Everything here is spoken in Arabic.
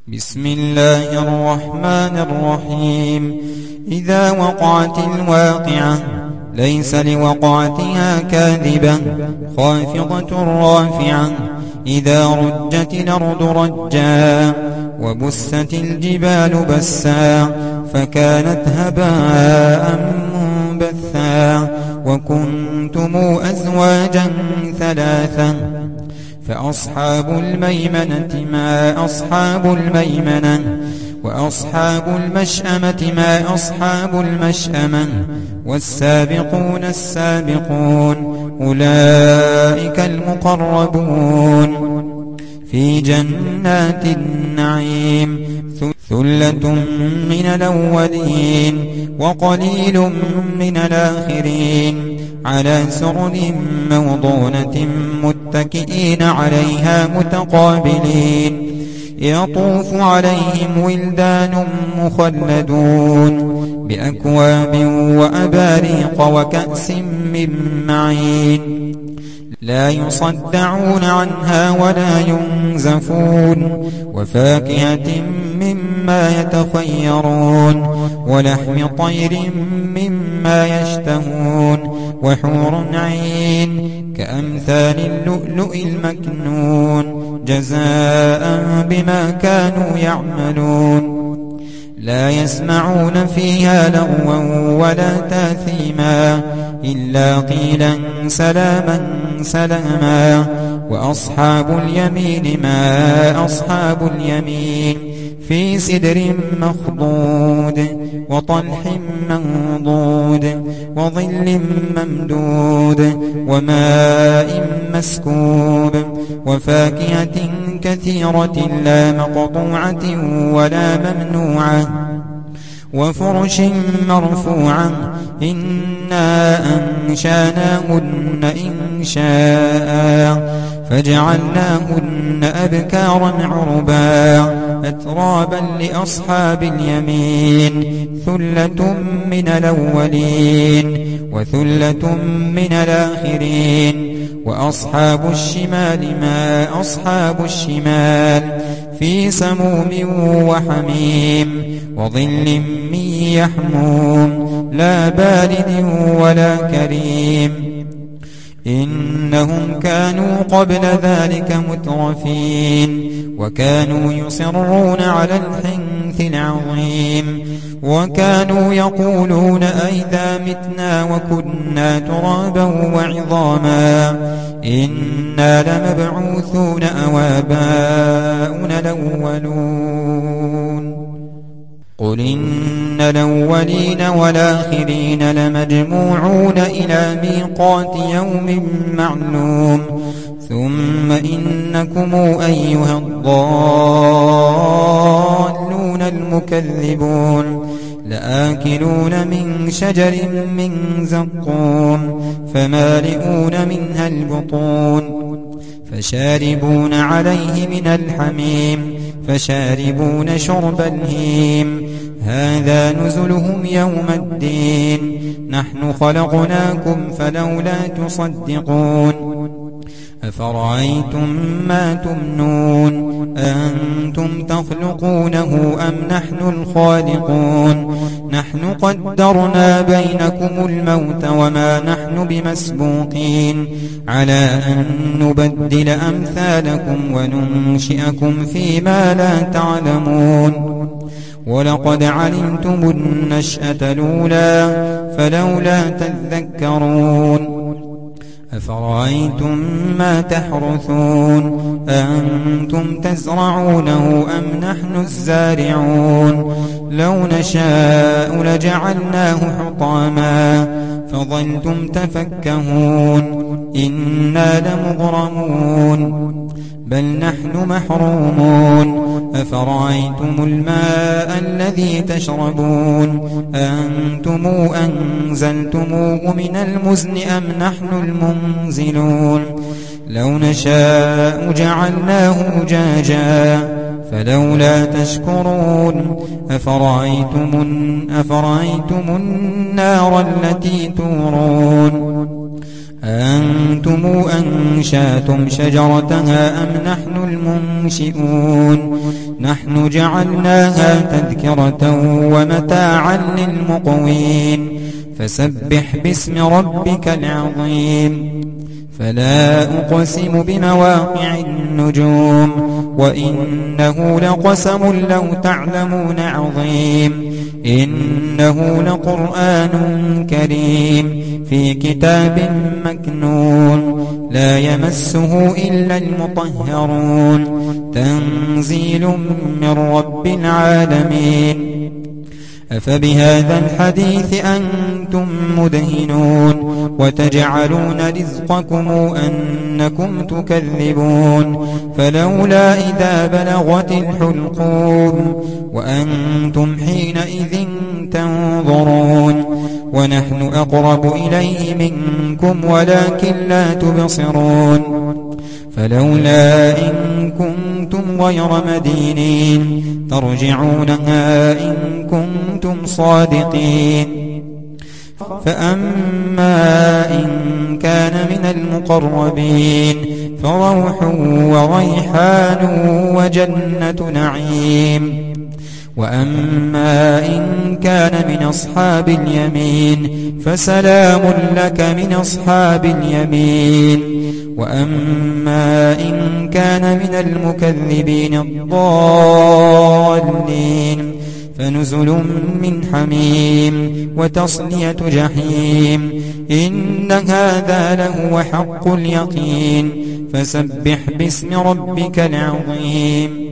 بسم الله الرحمن الرحيم. إذا وقعت الواقعة ليس لوقعتها كاذبة خافضة رافعة. إذا رجت الأرض رجا وبست الجبال بسا فكانت هباء منبثا وكنتم أزواجا ثلاثا فأصحاب الميمنة ما أصحاب الميمنة وأصحاب المشأمة ما أصحاب المشأمة والسابقون السابقون أولئك المقربون في جنات النعيم ثلة من الأولين وقليل من الآخرين على سرر موضونة متكئين عليها متقابلين يطوف عليهم ولدان مخلدون بأكواب وأباريق وكأس من معين لا يصدعون عنها ولا ينزفون وفاكهة مما يتخيرون ولحم طير مما يشتهون وحور عين كأمثال اللؤلؤ المكنون جزاء بما كانوا يعملون لا يسمعون فيها لغوا ولا تاثيما إلا قيلا سلاما سلاما وأصحاب اليمين ما أصحاب اليمين في سدر مخضود وطلح منضود وظل ممدود وماء مسكوب وفاكهة كثيرة لا مقطوعة ولا ممنوعة وفرش مرفوعة إنا أنشاناهن إنشاء فجعلناهن أبكارا عربا أترابا لأصحاب اليمين ثلة من الأولين وثلة من الآخرين وأصحاب الشمال ما أصحاب الشمال في سموم وحميم وظل من يحموم لا بارد ولا كريم إنهم كانوا قبل ذلك مترفين وكانوا يصرون على الحنث العظيم وكانوا يقولون أئذا متنا وكنا ترابا وعظاما إنا لمبعوثون أو آباؤنا الأولون قل إن الأولين والآخرين لمجموعون إلى ميقات يوم معلوم ثم إنكم أيها الضالون المكذبون لآكلون من شجر من زقوم فمالئون منها البطون فشاربون عليه من الحميم فشاربون شرب الهيم هذا نزلهم يوم الدين نحن خلقناكم فلولا تصدقون أفرأيتم ما تمنون أنتم تخلقونه أم نحن الخالقون نحن قدرنا بينكم الموت وما نحن بمسبوقين على أن نبدل أمثالكم وننشئكم فيما لا تعلمون ولقد علمتم النشأة الأولى فلولا تذكرون أفرأيتم ما تحرثون أنتم تزرعونه أم نحن الزارعون لو نشاء لجعلناه حطاما فظلتم تفكهون إنا لمغرمون بل نحن محرومون أفرأيتم الماء الذي تشربون أنتم أنزلتموه من المزن أم نحن المنزلون لو نشاء جعلناه أجاجا فلولا تشكرون أفرأيتم النار التي تورون أأنتم أنشأتم شجرتها أم نحن المنشئون نحن جعلناها تذكرة ومتاعا للمقوين فسبح باسم ربك العظيم فلا أقسم بمواقع النجوم وإنه لقسم لو تعلمون عظيم إنه لقرآن كريم في كتاب مكنون لا يمسه إلا المطهرون تنزيل من رب العالمين أفبهذا الحديث أنتم مدهنون وتجعلون رزقكم أنكم تكذبون فلولا إذا بلغت الحلقوم وأنتم حينئذ تنظرون ونحن أقرب إليه منكم ولكن لا تبصرون فلولا إن كنتم غير مدينين ترجعونها إن كنتم صادقين فأما إن كان من المقربين فروح وريحان وجنة نعيم وأما إن كان من أصحاب اليمين فسلام لك من أصحاب اليمين وأما إن كان من المكذبين الضالين فنزل من حميم وتصلية جحيم إن هذا لهو حق اليقين فسبح باسم ربك العظيم